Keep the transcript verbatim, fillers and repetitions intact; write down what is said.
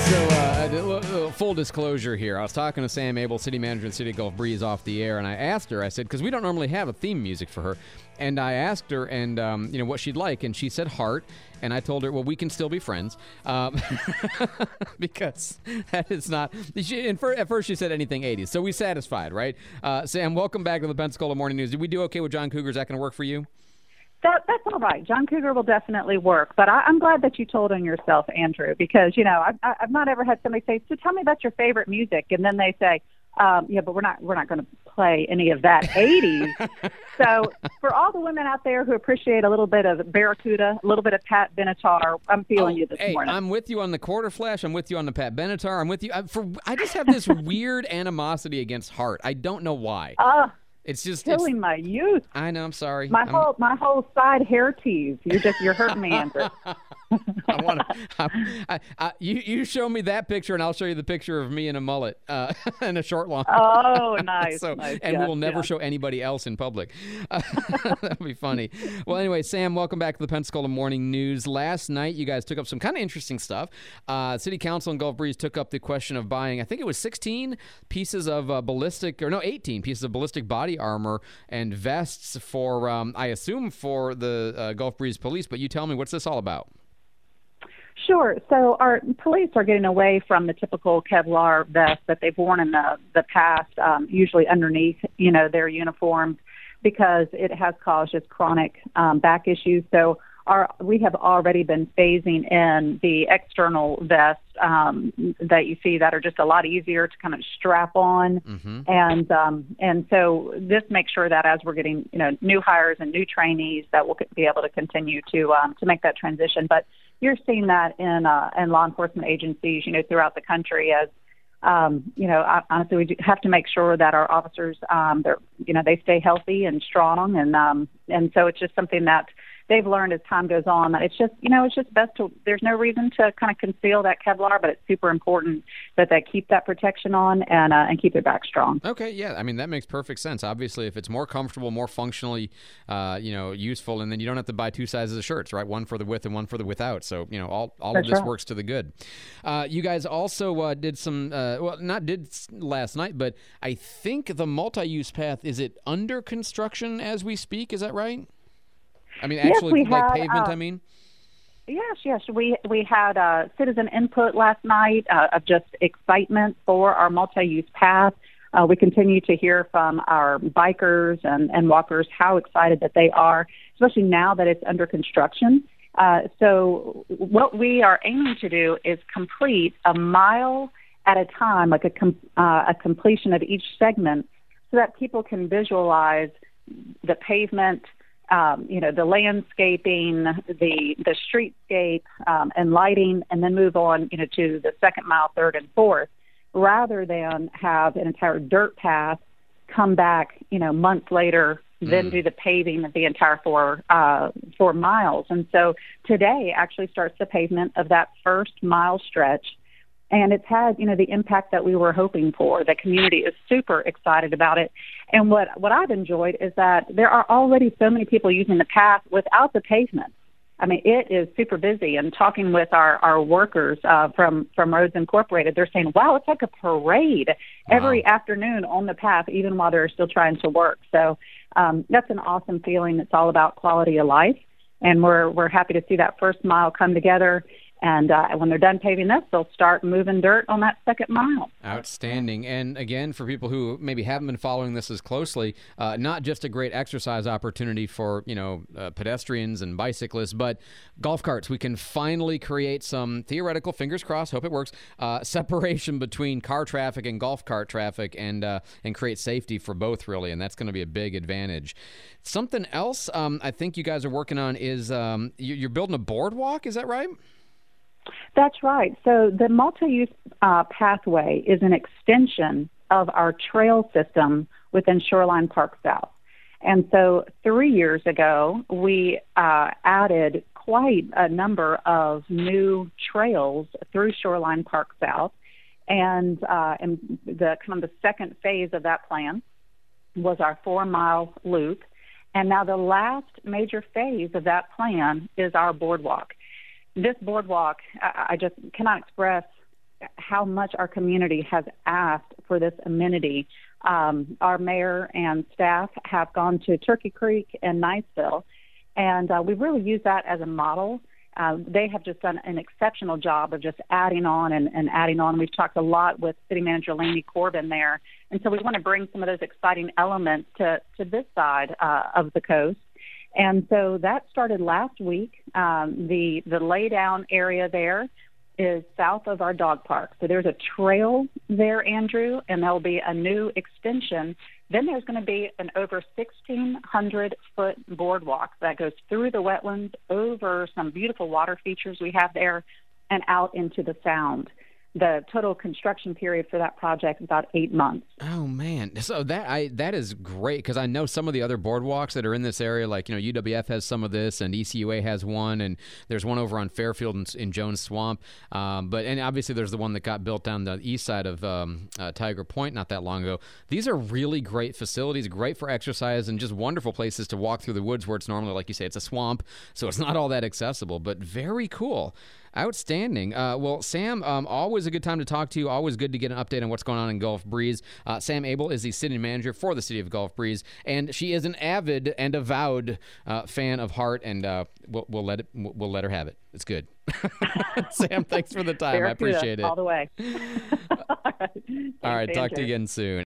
So, uh, full disclosure here. I was talking to Sam Abel, city manager in City of Gulf Breeze, off the air, and I asked her, I said, because we don't normally have a theme music for her, and I asked her, and um, you know, what she'd like, and she said Heart, and I told her, well, we can still be friends, um, because that is not, she, and for, at first she said anything eighties, so we satisfied, right? Uh, Sam, welcome back to the Pensacola Morning News. Did we do okay with John Cougar? Is that going to work for you? That, that's all right. John Cougar will definitely work. But I, I'm glad that you told on yourself, Andrew, because, you know, I, I've not ever had somebody say, so tell me about your favorite music. And then they say, um, yeah, but we're not we're not going to play any of that eighties. So for all the women out there who appreciate a little bit of Barracuda, a little bit of Pat Benatar, I'm feeling oh, you this hey, morning. I'm with you on the Quarter Flash. I'm with you on the Pat Benatar. I'm with you. I, for, I just have this weird animosity against Heart. I don't know why. Uh, It's just killing it's, my youth. I know. I'm sorry. My I'm, whole my whole side hair tease. You're just you're hurting me, Andrew. I want to. I, I, you you show me that picture, and I'll show you the picture of me in a mullet uh, and a short lawn. Oh, nice. so, nice. and yes, we will never yes. show anybody else in public. Uh, that'll be funny. Well, anyway, Sam, welcome back to the Pensacola Morning News. Last night, you guys took up some kind of interesting stuff. Uh, City Council in Gulf Breeze took up the question of buying, I think it was sixteen pieces of uh, ballistic, or no, eighteen pieces of ballistic body armor and vests for, um, I assume, for the uh, Gulf Breeze police. But you tell me, what's this all about? Sure. So our police are getting away from the typical Kevlar vest that they've worn in the, the past, um, usually underneath, you know, their uniforms, because it has caused just chronic um, back issues. So our, we have already been phasing in the external vests um, that you see that are just a lot easier to kind of strap on. Mm-hmm. And um, and so this makes sure that as we're getting, you know, new hires and new trainees, that we'll be able to continue to um, to make that transition. But you're seeing that in uh, in law enforcement agencies, you know, throughout the country as, um, you know, honestly, we do have to make sure that our officers, um, they're, you know, they stay healthy and strong. And um, and so it's just something that they've learned as time goes on that it's just, you know, it's just best to, there's no reason to kind of conceal that Kevlar, but it's super important that they keep that protection on and uh, and keep it back strong. Okay, yeah, I mean, that makes perfect sense. Obviously, if it's more comfortable, more functionally, uh, you know, useful, and then you don't have to buy two sizes of shirts, right? One for the with and one for the without. So, you know, all, all That's of this right. works to the good. Uh, you guys also uh, did some, uh, well, not did last night, but I think the multi-use path, is it under construction as we speak? Is that right? I mean, actually, yes, like had, pavement, uh, I mean? Yes, yes. We we had uh, citizen input last night uh, of just excitement for our multi-use path. Uh, we continue to hear from our bikers and, and walkers how excited that they are, especially now that it's under construction. Uh, so what we are aiming to do is complete a mile at a time, like a, com- uh, a completion of each segment, so that people can visualize the pavement, Um, you know, the landscaping, the the streetscape, um, and lighting, and then move on, you know, to the second mile, third, and fourth, rather than have an entire dirt path come back, you know, months later, mm. then do the paving of the entire four uh, four miles. And so today actually starts the pavement of that first mile stretch. And it's had, you know, the impact that we were hoping for. The community is super excited about it. And what, what I've enjoyed is that there are already so many people using the path without the pavement. I mean, it is super busy. And talking with our, our workers uh, from, from Roads Incorporated, they're saying, wow, it's like a parade every wow. afternoon on the path, even while they're still trying to work. So um, that's an awesome feeling. It's all about quality of life. And we're we're happy to see that first mile come together. And uh, when they're done paving this, they'll start moving dirt on that second mile. Outstanding. And again, for people who maybe haven't been following this as closely, uh, not just a great exercise opportunity for, you know, uh, pedestrians and bicyclists, but golf carts. We can finally create some theoretical, fingers crossed, hope it works, uh, separation between car traffic and golf cart traffic, and uh, and create safety for both, really. And that's going to be a big advantage. Something else um, I think you guys are working on is um, you're building a boardwalk. Is that right? That's right. So the multi-use uh, pathway is an extension of our trail system within Shoreline Park South. And so three years ago, we uh, added quite a number of new trails through Shoreline Park South. And, uh, and the kind of the second phase of that plan was our four-mile loop. And now the last major phase of that plan is our boardwalk. This boardwalk, I just cannot express how much our community has asked for this amenity. Um, our mayor and staff have gone to Turkey Creek and Niceville, and uh, we've really used that as a model. Uh, they have just done an exceptional job of just adding on and, and adding on. We've talked a lot with City Manager Laney Corbin there, and so we want to bring some of those exciting elements to, to this side uh, of the coast. And so that started last week. Um, the, the lay-down area there is south of our dog park. So there's a trail there, Andrew, and there'll be a new extension. Then there's going to be an over sixteen hundred foot boardwalk that goes through the wetlands, over some beautiful water features we have there, and out into the Sound. The total construction period for that project is about eight months. Oh man, so that I that is great, because I know some of the other boardwalks that are in this area, like you know U W F has some of this, and E C U A has one, and there's one over on Fairfield in, in Jones Swamp. Um, but and obviously there's the one that got built down the east side of um, uh, Tiger Point not that long ago. These are really great facilities, great for exercise, and just wonderful places to walk through the woods where it's normally, like you say, it's a swamp, so it's not all that accessible. But very cool. Outstanding. Uh, well, Sam, um, always a good time to talk to you. Always good to get an update on what's going on in Gulf Breeze. Uh, Sam Abel is the city manager for the city of Gulf Breeze, and she is an avid and avowed uh, fan of Hart, and uh, we'll, we'll let it. We'll let her have it. It's good. Sam, thanks for the time. I appreciate it. All the way. All right. All right. Talk Andrew. to you again soon.